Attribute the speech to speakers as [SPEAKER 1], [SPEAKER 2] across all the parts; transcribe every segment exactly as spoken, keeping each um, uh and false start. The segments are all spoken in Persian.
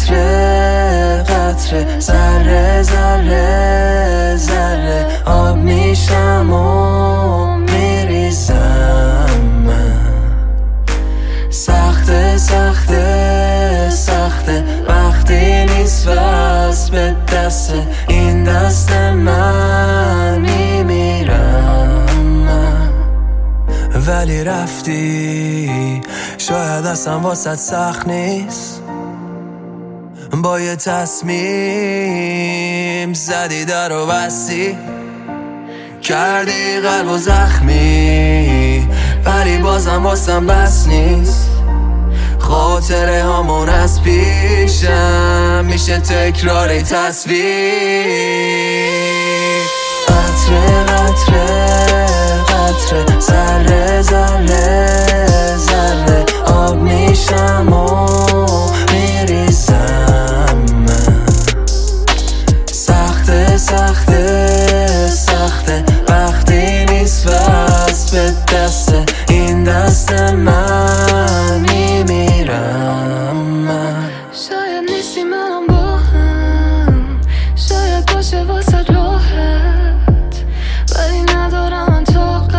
[SPEAKER 1] قطره قطره، ذره ذره ذره آب میشم و میریزم من. سخته سخته سخته وقتی نیست وز به دست این دست من میمیرم من. ولی رفتی شاید اصلا واسط سخت نیست، با یه تصمیم زدی در و بستی، کردی قلب و زخمی، ولی بازم واسم بس نیست. خاطره هامون از پیشم میشه تکرار تصویر. قطره قطره قطره، ذره ذره ذره آب میشم و میریزم من. سخته سخته سخته وقتی نیست وز به دست این دست من میمیرم من.
[SPEAKER 2] شاید نیستی منم با هم، شاید باشه واسه راحت، ولی ندارم من طاقت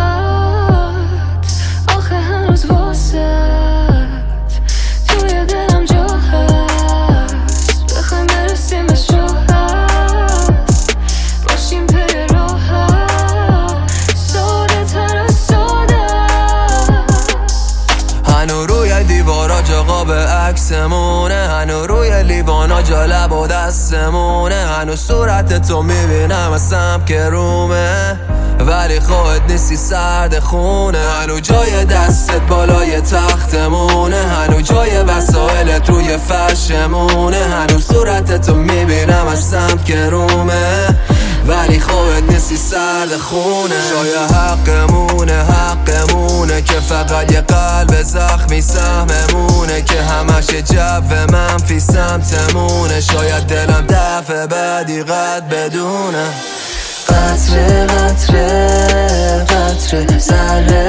[SPEAKER 2] آخه هنوز واسط توی دلم جا هست. بخوایم برسیم به شو هست، باشیم پی راحت، ساده تر از ساده.
[SPEAKER 1] هنو روی دیوارا جا قاب عکسمونه، هنو روی لیوانا جا لب و دستمونه، هنو صورت تو میبینم از سمت که رومه، ولی خواهد نیستی سرد خونه. هنو جای دستت بالای تختمونه، هنو جای وسایلت روی فرشمونه، هنو صورت تو میبینم از سمت که رومه، ولی خواهد نیستی سرد خونه. شاید حقمونه حقمونه که فقط یه قلب زخمی سهممونه، که همش یه جو منفی سمتمونه. شاید دلم دفعه بعدی قد بدونه. قطره قطره قطره، ذره